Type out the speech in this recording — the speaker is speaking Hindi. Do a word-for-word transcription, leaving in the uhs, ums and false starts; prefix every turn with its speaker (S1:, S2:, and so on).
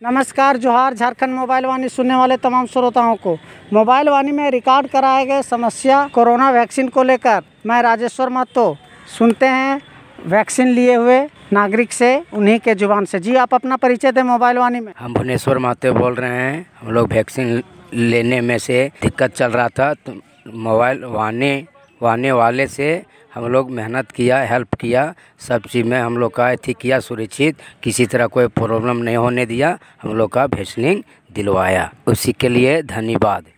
S1: नमस्कार, जोहार। झारखंड मोबाइल वाणी सुनने वाले तमाम श्रोताओं को मोबाइल वाणी में रिकॉर्ड कराए गए समस्या कोरोना वैक्सीन को लेकर मैं राजेश्वर महतो सुनते हैं वैक्सीन लिए हुए नागरिक से, उन्हीं के जुबान से। जी, आप अपना परिचय दें मोबाइल वाणी में।
S2: हम भुवनेश्वर महतो बोल रहे हैं। हम लोग वैक्सीन लेने में से दिक्कत चल रहा था, तो मोबाइल वाणी वाणी वाले से हम लोग मेहनत किया, हेल्प किया, सब चीज़ में हम लोग का अथी किया, सुरक्षित, किसी तरह कोई प्रॉब्लम नहीं होने दिया, हम लोग का वैक्सीन दिलवाया। उसी के लिए धन्यवाद।